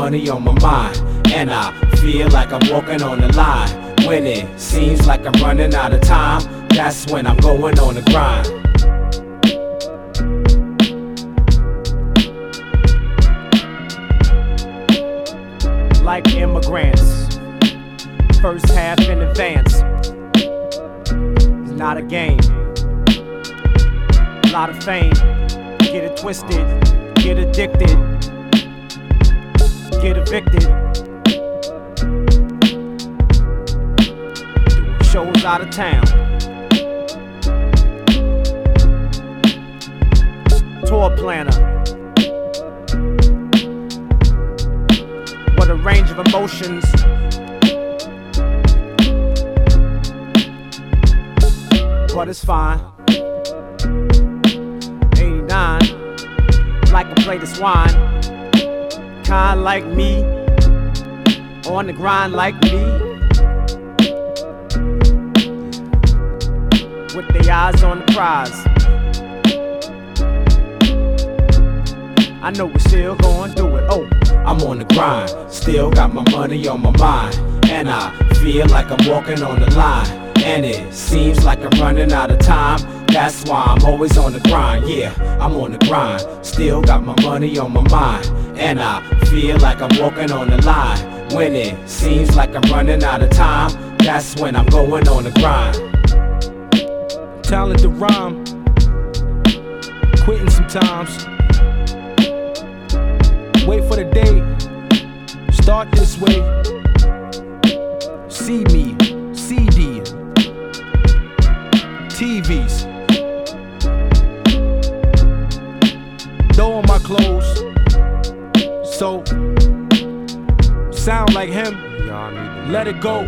money on my mind, and I feel like I'm walking on the line. When it seems like I'm running out of time, that's when I'm going on the grind. Like immigrants, first half in advance. It's not a game. A lot of fame. Get it twisted, get addicted, get evicted. Doing shows out of town. Tour planner. What a range of emotions. But it's fine. 89, like a plate of wine. Kind like me, on the grind like me. With their eyes on the prize. I know we still gon' do it. Oh, I'm on the grind, still got my money on my mind, and I feel like I'm walking on the line, and it seems like I'm running out of time. That's why I'm always on the grind. Yeah, I'm on the grind, still got my money on my mind, and I feel like I'm walking on the line. When it seems like I'm running out of time, that's when I'm going on the grind. Talent to rhyme, quitting sometimes. Wait for the day, start this way. See me, CD, TVs. Throw on my clothes, so sound like him. Let it go.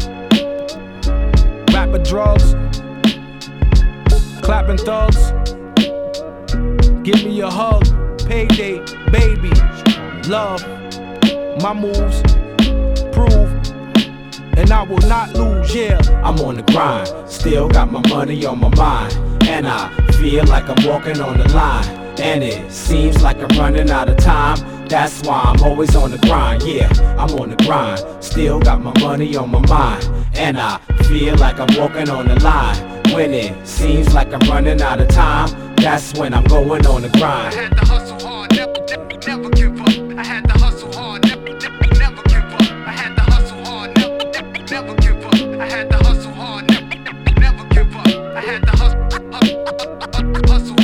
Rapper drugs, clapping thugs. Give me a hug, payday, baby. Love, my moves, prove, and I will not lose, yeah. I'm on the grind, still got my money on my mind, and I feel like I'm walking on the line, and it seems like I'm running out of time. That's why I'm always on the grind, yeah. I'm on the grind, still got my money on my mind, and I feel like I'm walking on the line. When it seems like I'm running out of time, that's when I'm going on the grind. I had to hustle hard, never give up. I had to hustle hard, never give up. I had to hustle hard, never give up. I had to hustle hard, never give up. I had to hustle